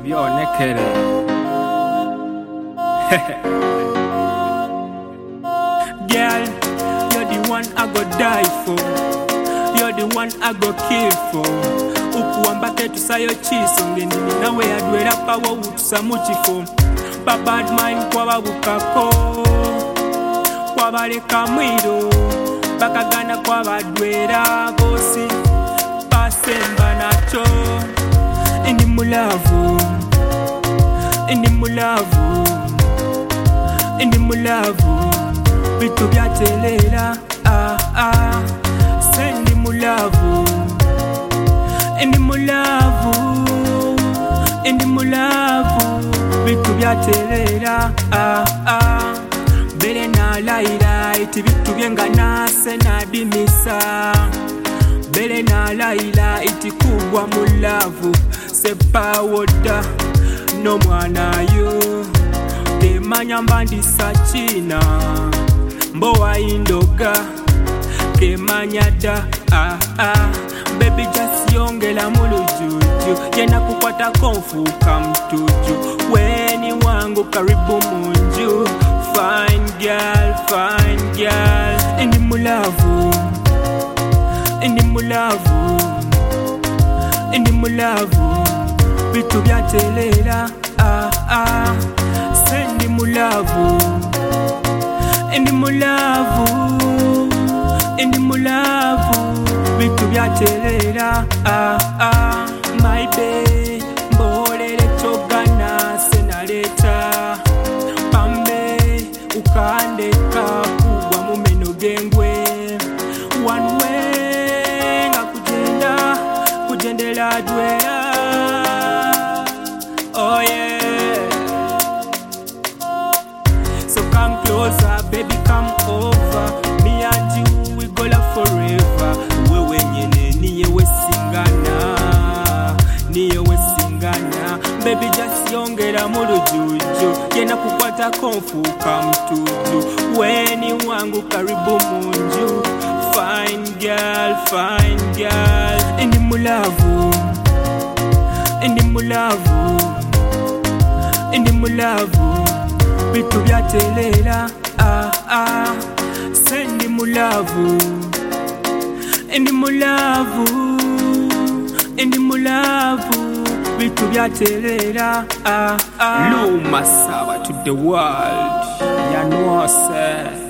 ibyonekere. Girl, you're the one I go die for. You're the one I go kill for. Ukuambate tusayo chiso ngendini nawe adwera pawo utusamuchifo. Bad mind kwa babukako, kwa baleka mwiro, bakagana kwa badwera bosi, basemba nacho. Indi mulavu, indi mulavu, indi mulavu, bitu byatelera, sendi mulavu, indi mulavu, indi mulavu, bitu byatelera, bere na laila iti bitu byengana sena dimisa. Bere na laila iti kubwa mulavu sepa woda no mwana yo temanya mbandisa china mbowa indoga kemanya da baby just yongela mulujuju yena kukwata konfuka mtuju weni wangu karibu munju fine girl indi mulavu indi mulavu indi mulavu bitu byatelera sendi mulavu indi mulavu indi mulavu bitu byatelera my babe mbolere chogana senaleta pambe ukandeka kuwa mumeno gengwe one way ngakujenda kujendela dwera. Oh yeah, so come closer baby, come over. Me and you we go love forever. Wewe nyene niye wesingana, niye wesingana. Baby just yongera mulujuju yena kukwata konfuka mtuju weni wangu karibu munju. Fine girl, indi mulavu, indi mulavu, indi mulavu, bitu byatelera, sendi mulavu, indi mulavu, indi mulavu, bitu byatelera, Luma Saba to the world, Yanwase.